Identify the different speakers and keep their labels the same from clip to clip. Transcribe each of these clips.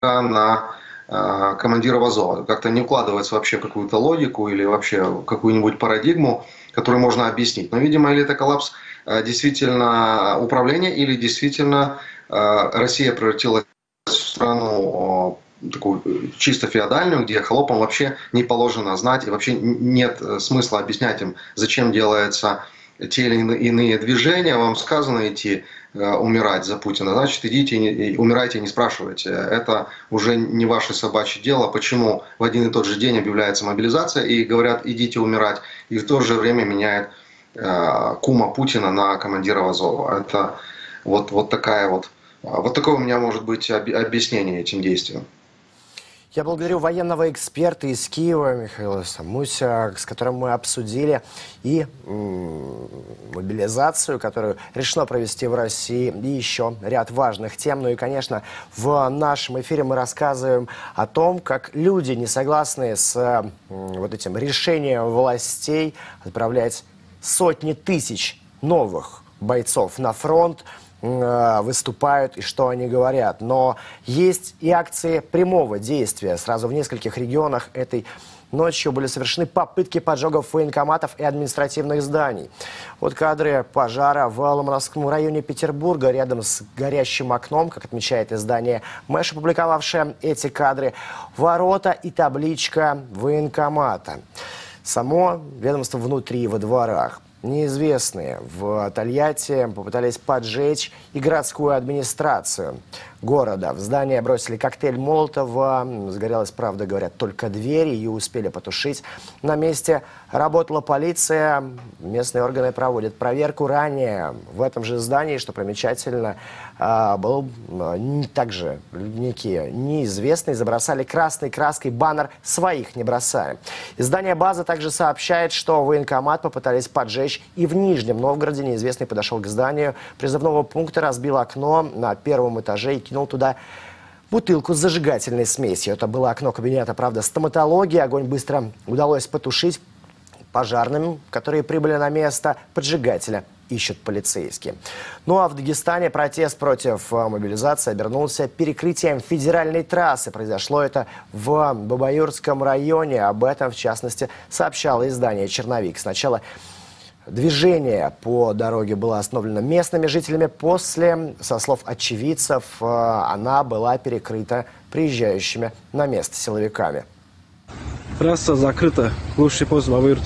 Speaker 1: на командира Азова. Как-то не укладывается вообще какую-то логику или вообще какую-нибудь парадигму, которую можно объяснить. Но, видимо, или это коллапс действительно управления, или действительно Россия превратилась в страну такую чисто феодальную, где холопам вообще не положено знать, и вообще нет смысла объяснять им, зачем делаются те или иные движения. Вам сказано идти умирать за Путина, значит, идите и умирайте, не спрашивайте. Это уже не ваше собачье дело. Почему в один и тот же день объявляется мобилизация и говорят, идите умирать, и в то же время меняет кума Путина на командира Азова. Это вот такая вот такое у меня может быть объяснение этим действиям.
Speaker 2: Я благодарю военного эксперта из Киева Михаила Самуся, с которым мы обсудили и мобилизацию, которую решено провести в России, и еще ряд важных тем. Ну и, конечно, в нашем эфире мы рассказываем о том, как люди, не согласные с вот этим решением властей отправлять сотни тысяч новых бойцов на фронт, выступают и что они говорят. Но есть и акции прямого действия. Сразу в нескольких регионах этой ночью были совершены попытки поджогов военкоматов и административных зданий. Вот кадры пожара в Ломоносовском районе Петербурга рядом с горящим окном, как отмечает издание Мэш, опубликовавшее эти кадры, ворота и табличка военкомата. Само ведомство внутри, во дворах. Неизвестные в Тольятти попытались поджечь и городскую администрацию города. В здание бросили коктейль Молотова. Сгорелась, правда, говорят, только дверь. Ее успели потушить. На месте работала полиция. Местные органы проводят проверку. Ранее в этом же здании, что примечательно, был также некие неизвестные забросали красной краской баннер «Своих не бросаем». Издание «База» также сообщает, что военкомат попытались поджечь и в Нижнем Новгороде. Неизвестный подошел к зданию призывного пункта, разбил окно на первом этаже и кинул туда бутылку с зажигательной смесью. Это было окно кабинета, правда, стоматологии. Огонь быстро удалось потушить. Пожарным, которые прибыли на место поджигателя, ищут полицейские. Ну а в Дагестане протест против мобилизации обернулся перекрытием федеральной трассы. Произошло это в Бабаюрском районе. Об этом, в частности, сообщало издание «Черновик». Сначала движение по дороге было остановлено местными жителями. После, со слов очевидцев, она была перекрыта приезжающими на место силовиками.
Speaker 3: Трасса закрыта. Лучший пост Бабаюрт.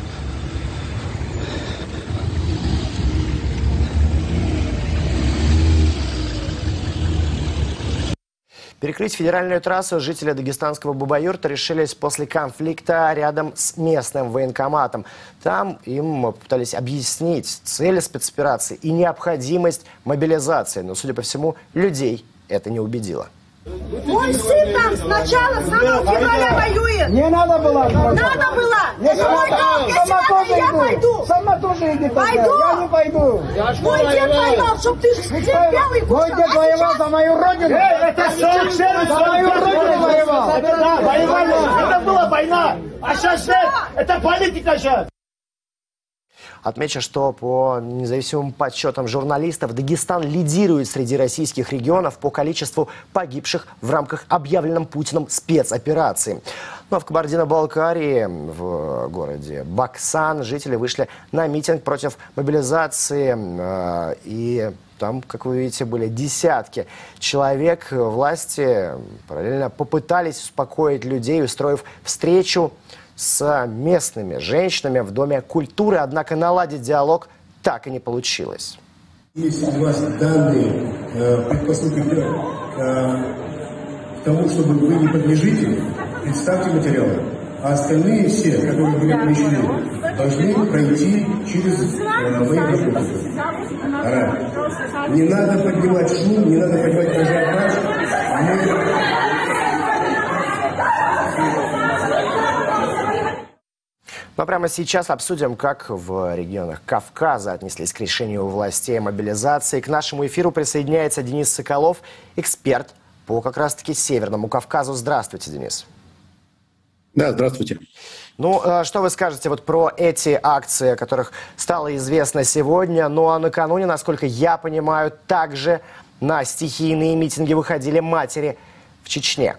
Speaker 2: Перекрыть федеральную трассу жители дагестанского Бабаюрта решились после конфликта рядом с местным военкоматом. Там им попытались объяснить цели спецоперации и необходимость мобилизации. Но, судя по всему, людей это не убедило.
Speaker 4: Мой сын там сначала, с самого февраля воюет.
Speaker 5: Не надо было.
Speaker 4: Надо было. Это мой долг. Если надо, я пойду.
Speaker 5: Сама тоже иди.
Speaker 4: Пойду.
Speaker 5: Я не пойду.
Speaker 4: Мой дед воевал, чтоб ты терпел и
Speaker 5: Мой дед воевал за мою родину.
Speaker 6: Это совершенно
Speaker 5: за мою родину воевал.
Speaker 6: Да, воевали. Это была война. А сейчас это политика сейчас.
Speaker 2: Отмечу, что по независимым подсчетам журналистов Дагестан лидирует среди российских регионов по количеству погибших в рамках объявленном Путиным спецоперации. Ну а в Кабардино-Балкарии, в городе Баксан, жители вышли на митинг против мобилизации. И там, как вы видите, были десятки человек. Власти параллельно попытались успокоить людей, устроив встречу с местными женщинами в Доме культуры, однако наладить диалог так и не получилось.
Speaker 7: Если у вас данные предпосылки к тому, чтобы вы не подлежите, представьте материалы. А остальные все, которые были помещены, должны пройти через мои работы. Не надо поднимать шум, не надо поднимать ажиотаж.
Speaker 2: Но прямо сейчас обсудим, как в регионах Кавказа отнеслись к решению властей о мобилизации. К нашему эфиру присоединяется Денис Соколов, эксперт по как раз-таки Северному Кавказу. Здравствуйте, Денис.
Speaker 8: Да, здравствуйте.
Speaker 2: Ну, что вы скажете вот про эти акции, о которых стало известно сегодня? Ну, а накануне, насколько я понимаю, также на стихийные митинги выходили матери в Чечне?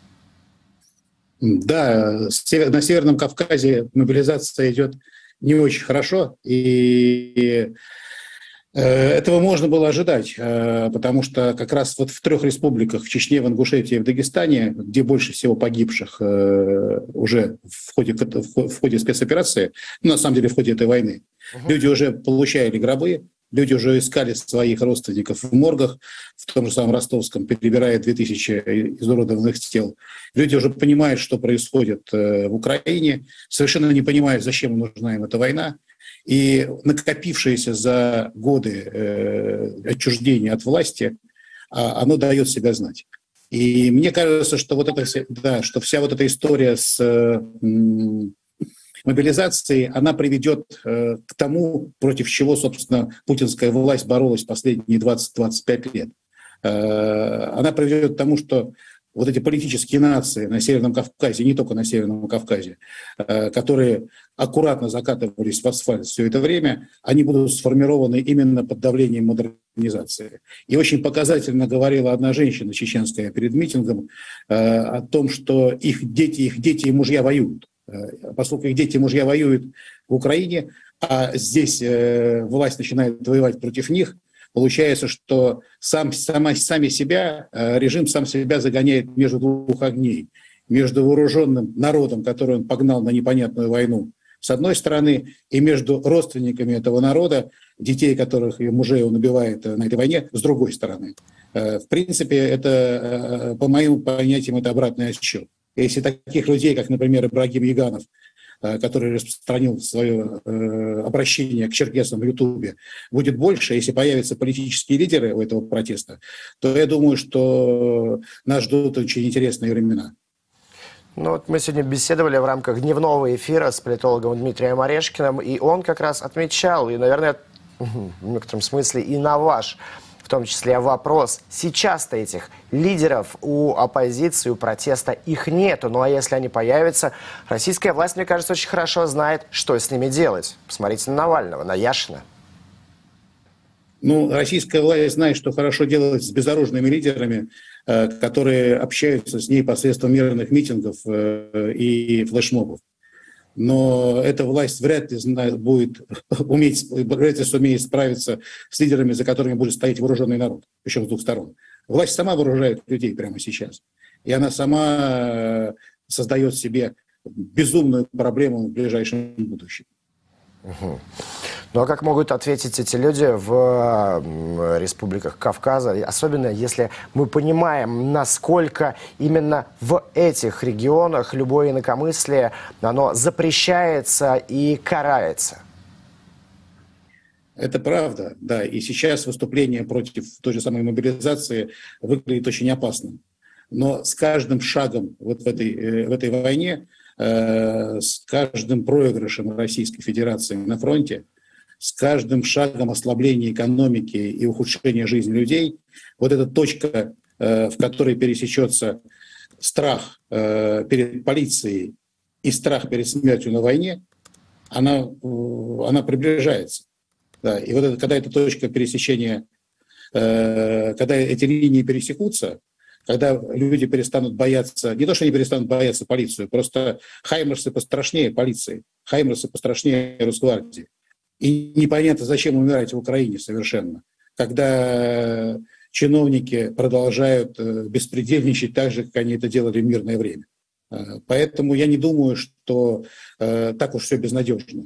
Speaker 8: Да, на Северном Кавказе мобилизация идет не очень хорошо, и этого можно было ожидать, потому что как раз вот в 3 республиках, в Чечне, в Ингушетии и в Дагестане, где больше всего погибших уже в ходе спецоперации, на самом деле в ходе этой войны, люди уже получали гробы, люди уже искали своих родственников в моргах, в том же самом Ростовском, перебирая 2000 изуродованных тел. Люди уже понимают, что происходит в Украине, совершенно не понимают, зачем нужна им эта война. И накопившееся за годы отчуждения от власти, оно дает себя знать. И мне кажется, что, что вся вот эта история с мобилизацией, она приведет к тому, против чего, собственно, путинская власть боролась последние 20-25 лет. Она приведет к тому, что вот эти политические нации на Северном Кавказе, не только на Северном Кавказе, которые аккуратно закатывались в асфальт все это время, они будут сформированы именно под давлением модернизации. И очень показательно говорила одна женщина чеченская перед митингом о том, что их дети и мужья воюют. Поскольку их дети и мужья воюют в Украине, а здесь власть начинает воевать против них, получается, что режим сам себя загоняет между 2 огней. Между вооруженным народом, который он погнал на непонятную войну, с одной стороны, и между родственниками этого народа, детей которых и мужей он убивает на этой войне, с другой стороны. В принципе, это, по моим понятиям, это обратный отсчет. Если таких людей, как, например, Ибрагим Яганов, который распространил свое обращение к черкесам в Ютубе, будет больше, если появятся политические лидеры у этого протеста, то я думаю, что нас ждут очень интересные времена.
Speaker 2: Ну вот мы сегодня беседовали в рамках дневного эфира с политологом Дмитрием Орешкиным, и он как раз отмечал, и, наверное, в некотором смысле и на ваш, в том числе, вопрос. Сейчас-то этих лидеров у оппозиции, у протеста их нету. Ну а если они появятся, российская власть, мне кажется, очень хорошо знает, что с ними делать. Посмотрите на Навального, на Яшина.
Speaker 8: Ну, российская власть знает, что хорошо делать с безоружными лидерами, которые общаются с ней посредством мирных митингов и флешмобов. Но эта власть вряд ли сумеет справиться с лидерами, за которыми будет стоять вооруженный народ, причем с 2 сторон. Власть сама вооружает людей прямо сейчас. И она сама создает себе безумную проблему в ближайшем будущем.
Speaker 2: Угу. Ну а как могут ответить эти люди в республиках Кавказа, особенно если мы понимаем, насколько именно в этих регионах любое инакомыслие, оно запрещается и карается?
Speaker 8: Это правда, да. И сейчас выступление против той же самой мобилизации выглядит очень опасным. Но с каждым шагом вот в этой войне, с каждым проигрышем Российской Федерации на фронте, с каждым шагом ослабления экономики и ухудшения жизни людей, вот эта точка, в которой пересечется страх перед полицией и страх перед смертью на войне, она приближается. Да. И вот когда эта точка пересечения, когда эти линии пересекутся, когда люди перестанут бояться, не то, что они перестанут бояться полицию, просто хаймерсы пострашнее полиции, хаймерсы пострашнее Росгвардии. И непонятно, зачем умирать в Украине совершенно, когда чиновники продолжают беспредельничать так же, как они это делали в мирное время. Поэтому я не думаю, что так уж все безнадежно.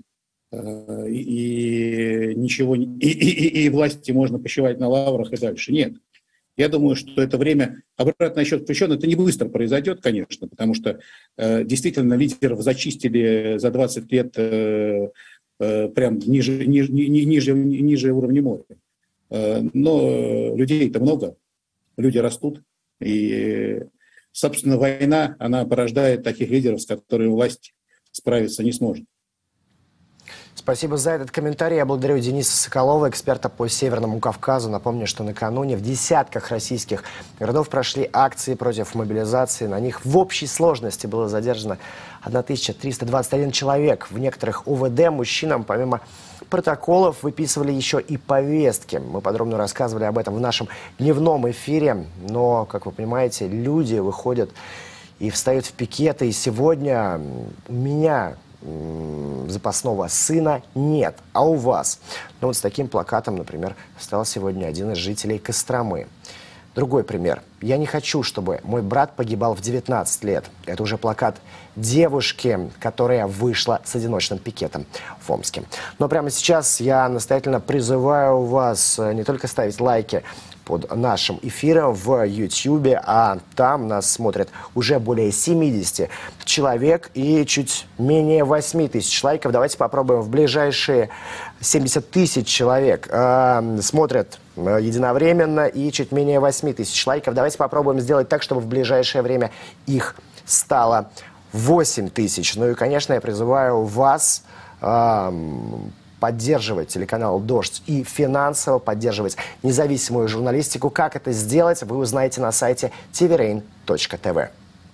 Speaker 8: И ничего, и власти можно почивать на лаврах и дальше. Нет. Я думаю, что это время, обратный отсчет включен, это не быстро произойдет, конечно, потому что действительно лидеров зачистили за 20 лет прям ниже уровня моря. Но людей-то много, люди растут, и, собственно, война, она порождает таких лидеров, с которыми власть справиться не сможет.
Speaker 2: Спасибо за этот комментарий. Я благодарю Дениса Соколова, эксперта по Северному Кавказу. Напомню, что накануне в десятках российских городов прошли акции против мобилизации. На них в общей сложности было задержано 1321 человек. В некоторых УВД мужчинам помимо протоколов выписывали еще и повестки. Мы подробно рассказывали об этом в нашем дневном эфире. Но, как вы понимаете, люди выходят и встают в пикеты. И сегодня у меня запасного сына нет, а у вас? Ну вот с таким плакатом, например, встал сегодня один из жителей Костромы. Другой пример. «Я не хочу, чтобы мой брат погибал в 19 лет». Это уже плакат девушки, которая вышла с одиночным пикетом в Омске. Но прямо сейчас я настоятельно призываю вас не только ставить лайки под нашим эфиром в YouTube, а там нас смотрят уже более 70 человек и чуть менее 8 тысяч лайков. Давайте попробуем в ближайшие 70 тысяч человек смотрят единовременно и чуть менее 8 тысяч лайков. Давайте попробуем сделать так, чтобы в ближайшее время их стало 8 тысяч. Ну и, конечно, я призываю вас поддерживать телеканал «Дождь» и финансово поддерживать независимую журналистику. Как это сделать, вы узнаете на сайте tvrain.tv.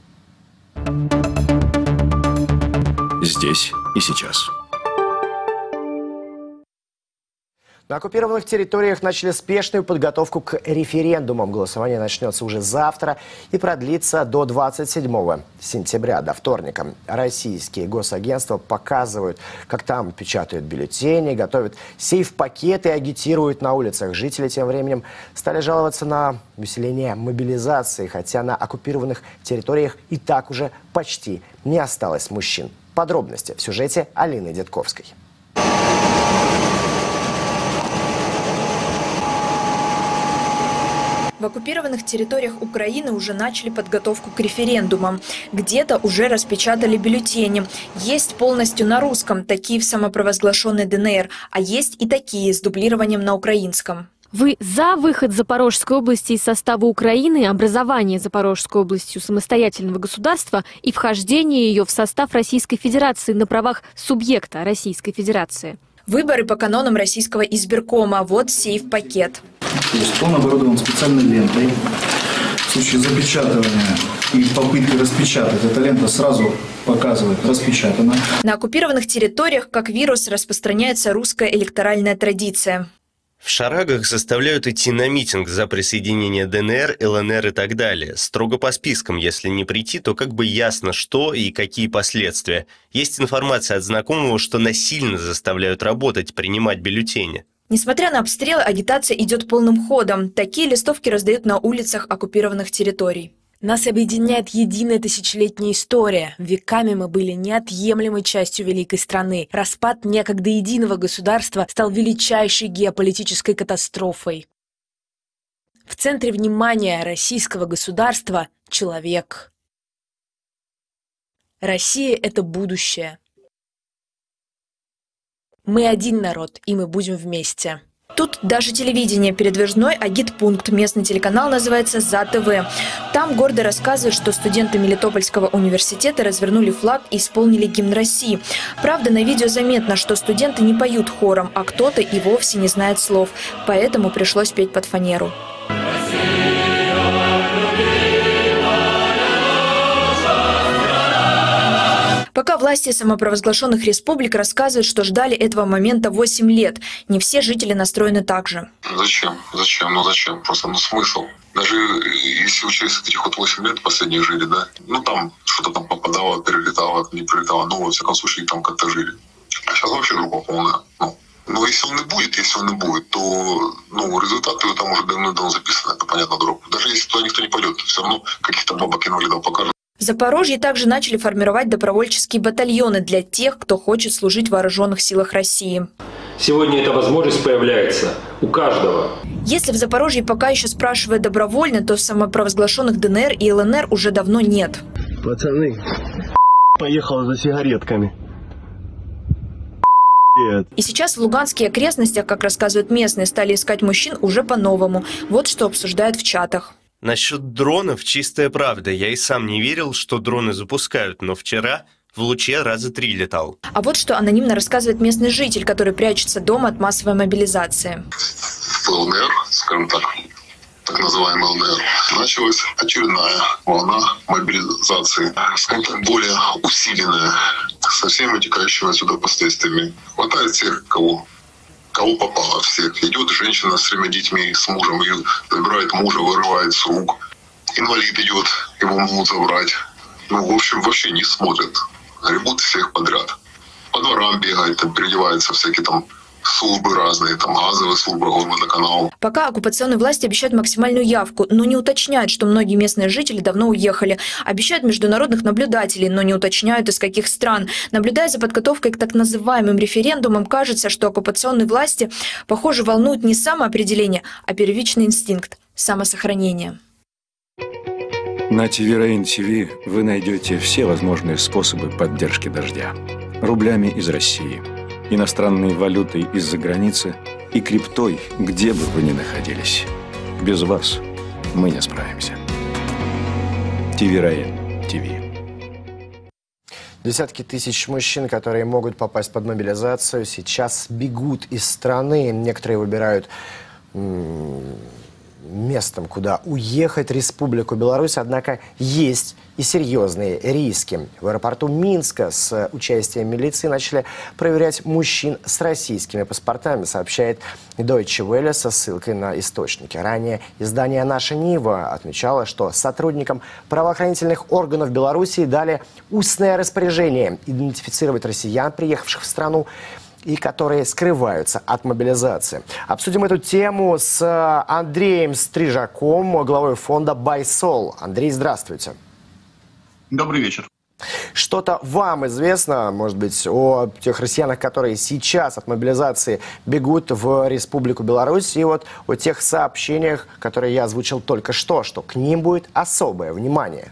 Speaker 9: Здесь и сейчас.
Speaker 2: На оккупированных территориях начали спешную подготовку к референдумам. Голосование начнется уже завтра и продлится до 27 сентября, до вторника. Российские госагентства показывают, как там печатают бюллетени, готовят сейф-пакеты и агитируют на улицах. Жители тем временем стали жаловаться на усиление мобилизации, хотя на оккупированных территориях и так уже почти не осталось мужчин. Подробности в сюжете Алины Детковской.
Speaker 10: В оккупированных территориях Украины уже начали подготовку к референдумам. Где-то уже распечатали бюллетени. Есть полностью на русском, такие в самопровозглашенной ДНР, а есть и такие с дублированием на украинском.
Speaker 11: Вы за выход Запорожской области из состава Украины, образование Запорожской областью самостоятельного государства и вхождение ее в состав Российской Федерации на правах субъекта Российской Федерации?
Speaker 10: Выборы по канонам российского избиркома. Вот сейф-пакет.
Speaker 12: То есть он оборудован специальной лентой. В случае запечатывания и попытки распечатать, эта лента сразу показывает «распечатано».
Speaker 10: На оккупированных территориях как вирус распространяется русская электоральная традиция.
Speaker 13: В шарагах заставляют идти на митинг за присоединение ДНР, ЛНР и так далее. Строго по спискам, если не прийти, то как бы ясно, что и какие последствия. Есть информация от знакомого, что насильно заставляют работать, принимать бюллетени.
Speaker 10: Несмотря на обстрелы, агитация идет полным ходом. Такие листовки раздают на улицах оккупированных территорий.
Speaker 14: Нас объединяет единая тысячелетняя история. Веками мы были неотъемлемой частью великой страны. Распад некогда единого государства стал величайшей геополитической катастрофой. В центре внимания российского государства – человек. Россия – это будущее. Мы один народ, и мы будем вместе.
Speaker 10: Тут даже телевидение передвижной агитпункт. Местный телеканал называется «За ТВ». Там гордо рассказывают, что студенты Мелитопольского университета развернули флаг и исполнили гимн России. Правда, на видео заметно, что студенты не поют хором, а кто-то и вовсе не знает слов. Поэтому пришлось петь под фанеру. Пока власти самопровозглашенных республик рассказывают, что ждали этого момента 8 лет. Не все жители настроены так же.
Speaker 15: Зачем? Зачем? Ну зачем? Просто смысл. Даже если учесть этих 8 лет последних жили, да? Там что-то там попадало, перелетало, не прилетало. Во всяком случае, там как-то жили. А сейчас вообще другое полное. Но если он и будет, то результаты там уже давно записаны, это понятно, дорогу. Даже если туда никто не пойдет, все равно каких-то бабок инвалидов покажут.
Speaker 10: В Запорожье также начали формировать добровольческие батальоны для тех, кто хочет служить в вооруженных силах России.
Speaker 16: Сегодня эта возможность появляется у каждого.
Speaker 10: Если в Запорожье пока еще спрашивают добровольно, то самопровозглашенных ДНР и ЛНР уже давно нет.
Speaker 17: Пацаны, поехал за сигаретками.
Speaker 10: И сейчас в Луганских окрестностях, как рассказывают местные, стали искать мужчин уже по-новому. Вот что обсуждают в чатах.
Speaker 13: Насчет дронов чистая правда. Я и сам не верил, что дроны запускают, но вчера В Луче раза 3 летал.
Speaker 10: А вот что анонимно рассказывает местный житель, который прячется дома от массовой мобилизации.
Speaker 15: В ЛНР, скажем так называемый ЛНР, началась очередная волна мобилизации, скажем так, более усиленная, со всеми вытекающими отсюда последствиями. Хватает всех, кого попало, всех. Идет женщина с 3 детьми, с мужем, ее забирает мужа, вырывает с рук. Инвалид идет, его могут забрать. Ну, в общем, вообще не смотрят. Гребут всех подряд. По дворам бегают, там переодеваются всякие там службы разные, там газовые службы, водоканал.
Speaker 10: Пока оккупационные власти обещают максимальную явку, но не уточняют, что многие местные жители давно уехали. Обещают международных наблюдателей, но не уточняют, из каких стран. Наблюдая за подготовкой к так называемым референдумам, кажется, что оккупационные власти, похоже, волнуют не самоопределение, а первичный инстинкт – самосохранение.
Speaker 9: На TV Rain TV вы найдете все возможные способы поддержки «Дождя». Рублями из России, иностранной валютой из-за границы и криптой, где бы вы ни находились. Без вас мы не справимся. TV Rain TV.
Speaker 2: Десятки тысяч мужчин, которые могут попасть под мобилизацию, сейчас бегут из страны. Некоторые выбирают местом, куда уехать, Республику Беларусь, однако есть и серьезные риски. В аэропорту Минска с участием милиции начали проверять мужчин с российскими паспортами, сообщает Deutsche Welle со ссылкой на источники. Ранее издание «Наша Нива» отмечало, что сотрудникам правоохранительных органов Беларуси дали устное распоряжение идентифицировать россиян, приехавших в страну, и которые скрываются от мобилизации. Обсудим эту тему с Андреем Стрижаком, главой фонда BuySol. Андрей, здравствуйте.
Speaker 18: Добрый вечер.
Speaker 2: Что-то вам известно, может быть, о тех россиянах, которые сейчас от мобилизации бегут в Республику Беларусь, и вот о тех сообщениях, которые я озвучил только что к ним будет особое внимание?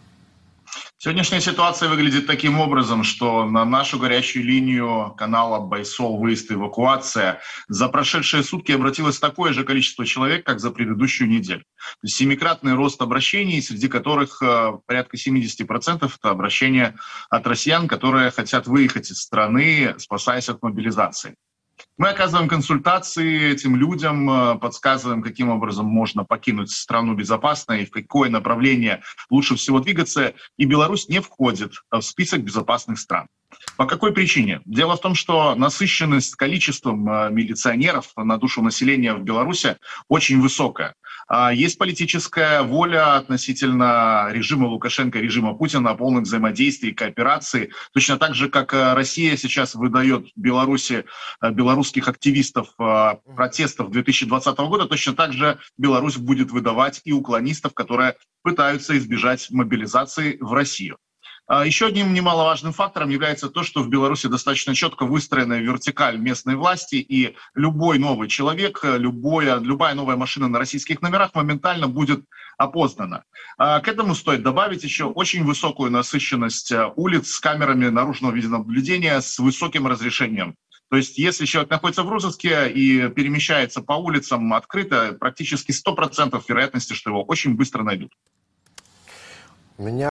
Speaker 18: Сегодняшняя ситуация выглядит таким образом, что на нашу горячую линию канала BuySol «Выезд и эвакуация» за прошедшие сутки обратилось такое же количество человек, как за предыдущую неделю. То есть 7-кратный рост обращений, среди которых порядка 70% это обращения от россиян, которые хотят выехать из страны, спасаясь от мобилизации. Мы оказываем консультации этим людям, подсказываем, каким образом можно покинуть страну безопасно и в какое направление лучше всего двигаться. И Беларусь не входит в список безопасных стран. По какой причине? Дело в том, что насыщенность количеством милиционеров на душу населения в Беларуси очень высокая. Есть политическая воля относительно режима Лукашенко, режима Путина о полном взаимодействии и кооперации. Точно так же, как Россия сейчас выдает Беларуси белорусских активистов протестов 2020 года, точно так же Беларусь будет выдавать и уклонистов, которые пытаются избежать мобилизации в Россию. Еще одним немаловажным фактором является то, что в Беларуси достаточно четко выстроена вертикаль местной власти, и любой новый человек, любая новая машина на российских номерах моментально будет опознана. К этому стоит добавить еще очень высокую насыщенность улиц с камерами наружного видеонаблюдения с высоким разрешением. То есть если человек находится в розыске и перемещается по улицам открыто, практически 100% вероятности, что его очень быстро найдут.
Speaker 2: У меня